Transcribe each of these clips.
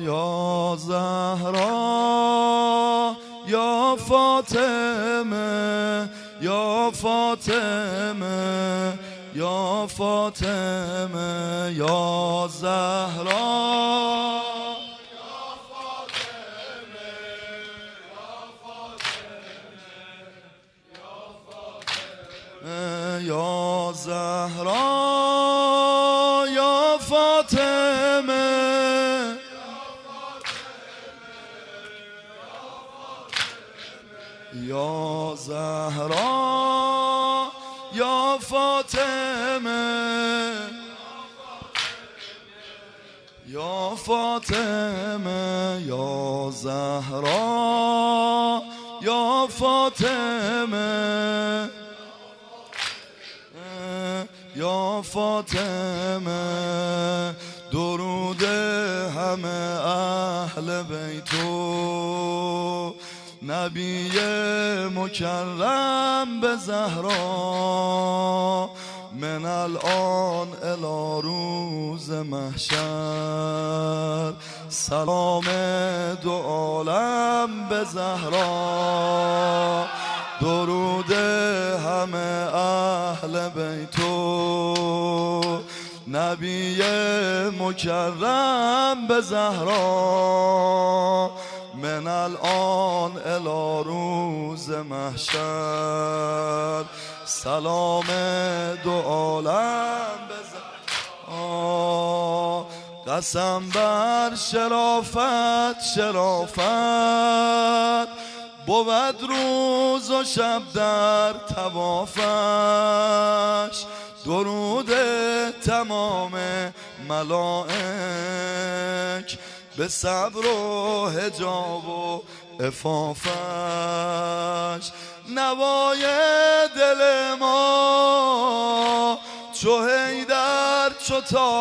یا زهرا یا فاطمه یا فاطمه یا فاطمه یا زهرا یا زهرا یا فاطمه یا زهرا یا فاطمه یا فاطمه یا زهرا یا فاطمه یا فاطمه درود همه اهل بیتو نبی مکرم به زهرا من الان الی روز محشر سلام دو عالم به زهرا درود همه اهل بیتو نبی مکرم به زهرا من الان الی روز محشر سلام دو عالم به زهرا قسم بر شرافت شرافت بود روز و شب در طوافش درود تمام ملائک به صبر و حجاب و عفافش نوای دل ما چو حیدر چو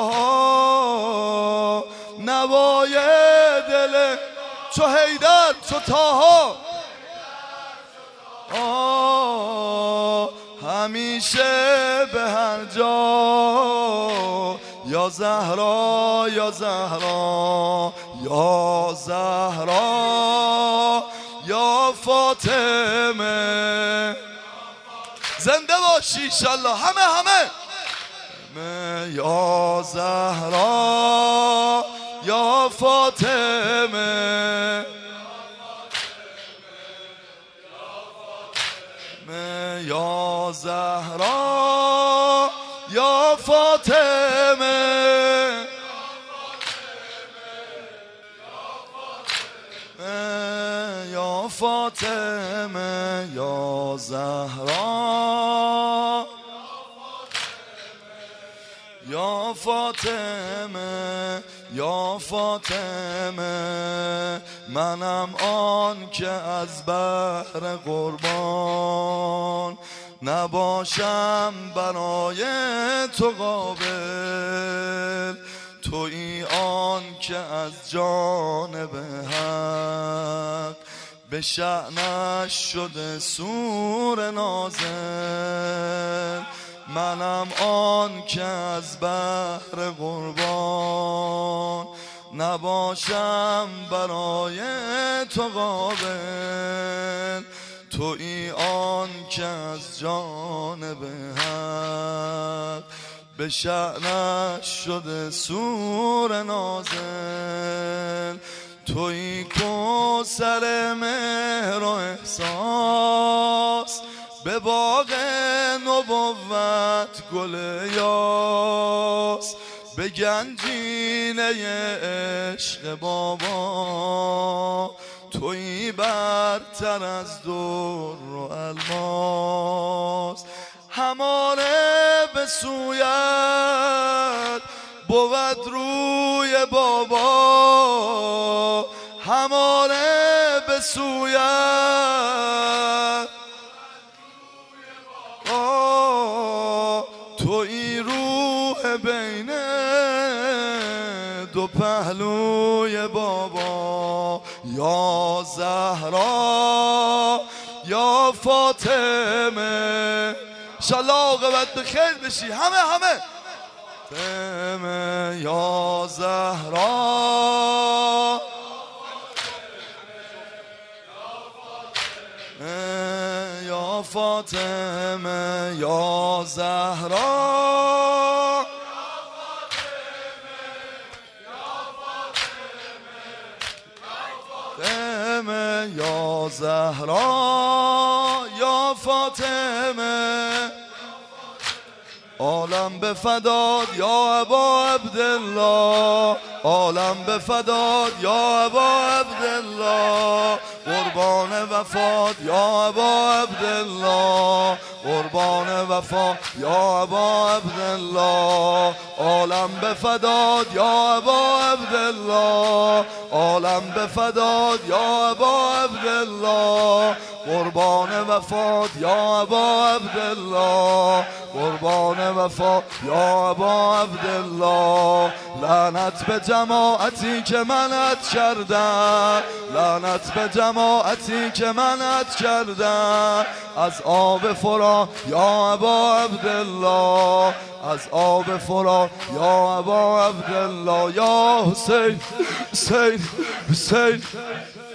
طاها نوای دل چو حیدر چو طاها همیشه به هر جا یا زهرا یا زهرا یا زهرا یا فاطمه زنده باشی انشالله همه یا زهرا یا فاطمه یا زهرا یا فاطمه یا فاطمه یا زهرا یا فاطمه یا فاطمه منم آن که از بحر قربان نباشم برای تو قابل تویی آن که از جانب حق به شأنش شده سور نازل منم آن که از بحر قربان نباشم برای تو قابل تویی آن که از جانب حق به شأنش شده سور نازل تویی کوثر مهر و احساس به باغ نبوت گل یاس به گنجینه عشق بابا تویی برتر از در و الماس هماره به سویت بود روی بابا هماره به سویت تویی روح بین دو پهلوی بابا یا زهرا یا فاطمه انشالله عاقبت به خیر بشی همه یا زهرا فاطمه یا زهرا یا زهرا یا فاطمه عالم به فداد یا ابا عبدالله عالم به فداد یا ابا عبدالله قربان وفات یا ابا عبدالله قربان وفات یا ابا عبدالله عالم به فداد یا ابا عبدالله عالم به فداد یا ابا عبدالله قربان وفات یا ابا عبدالله قربان وفات یا ابا عبدالله لعنت به جماعتی که منت کردن لعنت به جماعتی که منت کردن از آب فرات یا ابا عبدالله از آب فرات یا ابا عبدالله یا حسین حسین حسین